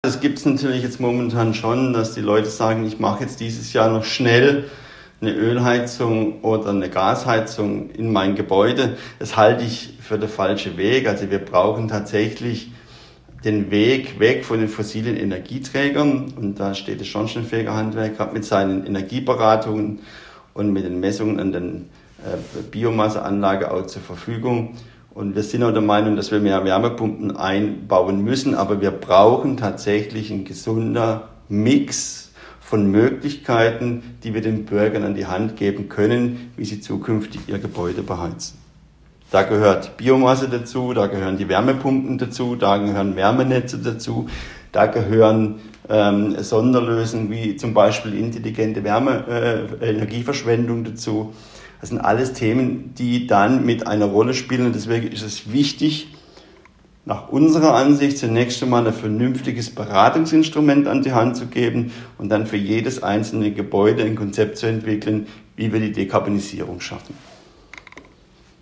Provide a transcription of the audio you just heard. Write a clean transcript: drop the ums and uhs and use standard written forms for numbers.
Das gibt es natürlich jetzt momentan schon, dass die Leute sagen, ich mache jetzt dieses Jahr noch schnell eine Ölheizung oder eine Gasheizung in mein Gebäude. Das halte ich für den falschen Weg. Also wir brauchen tatsächlich den Weg weg von den fossilen Energieträgern. Und da steht das Schornsteinfegerhandwerk gerade mit seinen Energieberatungen und mit den Messungen an den Biomasseanlage auch zur Verfügung. Und wir sind auch der Meinung, dass wir mehr Wärmepumpen einbauen müssen, aber wir brauchen tatsächlich einen gesunder Mix von Möglichkeiten, die wir den Bürgern an die Hand geben können, wie sie zukünftig ihr Gebäude beheizen. Da gehört Biomasse dazu, da gehören die Wärmepumpen dazu, da gehören Wärmenetze dazu, da gehören Sonderlösungen wie zum Beispiel intelligente Energieverschwendung dazu. Das sind alles Themen, die dann mit einer Rolle spielen und deswegen ist es wichtig, nach unserer Ansicht zunächst einmal ein vernünftiges Beratungsinstrument an die Hand zu geben und dann für jedes einzelne Gebäude ein Konzept zu entwickeln, wie wir die Dekarbonisierung schaffen.